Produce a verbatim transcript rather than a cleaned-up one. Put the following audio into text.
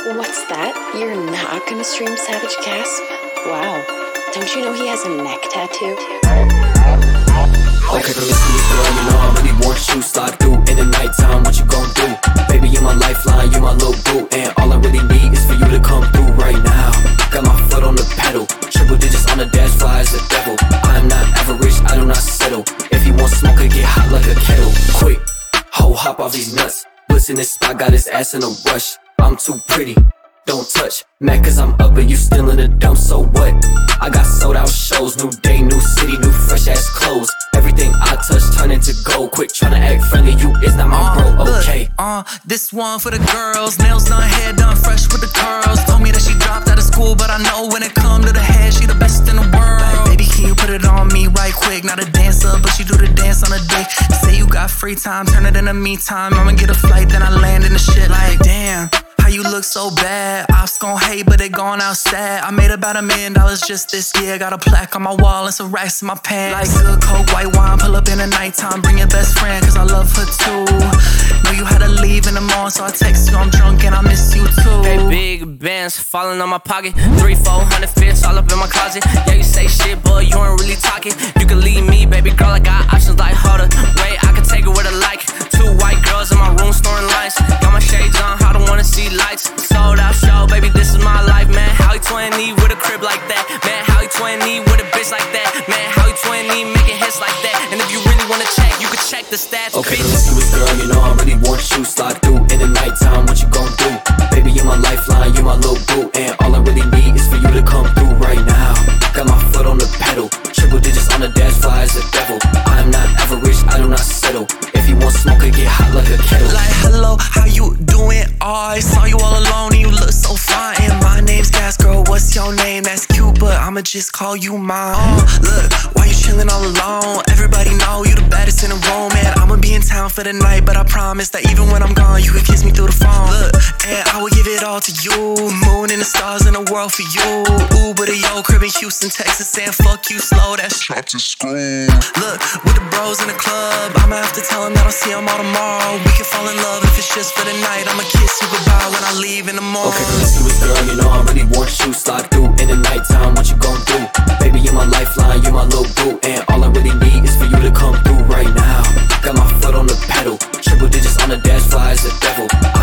What's that? You're not gonna stream Savage Gasp? Wow. Don't you know he has a neck tattoo? Okay, so listen to this girl, you know I really want you. Slide through in the nighttime, what you gon' do? Baby, you're my lifeline, you're my little boo. And all I really need is for you to come through right now. Got my foot on the pedal, triple digits on the dash, fly as the devil. I am not average, I do not settle. If you want smoke, it get hot like a kettle. Quick, ho, hop off these nuts. Bliss in this spot, got his ass in a rush. I'm too pretty, don't touch. Mad cause I'm up and you still in the dump, so what? I got sold out shows, new day, new city, new fresh ass clothes. Everything I touch turn into gold. Quit tryna act friendly, you is not my bro, okay? Look, uh, this one for the girls. Nails done, hair done, fresh with the curls. Told me that she dropped out of school, but I know when it come to the head, she the best in the world. Like, baby, can you put it on me right quick? Not a dancer, but she do the dance on a dick. Say you got free time, turn it in the meantime. I'ma get a flight, then I land in the shit like, damn. You look so bad, ops gon' hate, but they gone outside. I made about a million dollars just this year. Got a plaque on my wall and some racks in my pants. Like good coke, white wine, pull up in the nighttime. Bring your best friend, cause I love her too. Know you had to leave in the morning, so I text you, I'm drunk and I miss you too. Hey, big bands falling on my pocket. Three, four hundred fits all up in my closet. Yeah, you say shit, but you ain't really talking. You can leave me, baby girl, I got options like hold up. Wait, I can take it with a like. Two white girls in my room storing lights. Got my shades on, I don't wanna see lights. Sold out show, baby, this is my life, man. How you twenty with a crib like that? Man, how you twenty with a bitch like that? Man, how you twenty making hits like that? And if you really wanna check, you can check the stats. Okay, let's do it, girl, you know I really want you. Slide through in the nighttime, what you gon' do? Baby, you're my lifeline, you're my little boo. And all I really need is for you to come through right now. Got my foot on the pedal, triple digits on the dash, fly as a devil. I am not average, I do not settle. If you want smoke, it get hot like a kettle. Like, hello, how you doing? Oh, I saw you all alone and you look so fine. And my name's Gas, girl, what's your name? That's cute, but I'ma just call you mine. Oh, look, why you chillin' all alone? Everybody know you the baddest in the room. And I'ma be in town for the night, but I promise that even when I'm gone, you can kiss me through the phone. Look, and I will give it all to you. Moon and the stars in the world for you. Uber to yo, crib in Houston, Texas, and fuck you slow, that's shot to school. Look, with the bros in the club, I'ma have to tell them that I'll see them all tomorrow. We can fall in love if it's just for the night. I'ma kiss you goodbye when I leave in the morning. Okay, let's do it, girl, you know I really want you. Slide through in the nighttime, what you gon' do? Baby, you're my lifeline, you're my little boo. And all I really need is for you to come through right now. Got my foot on the pedal, triple digits on the dash, fly as a devil.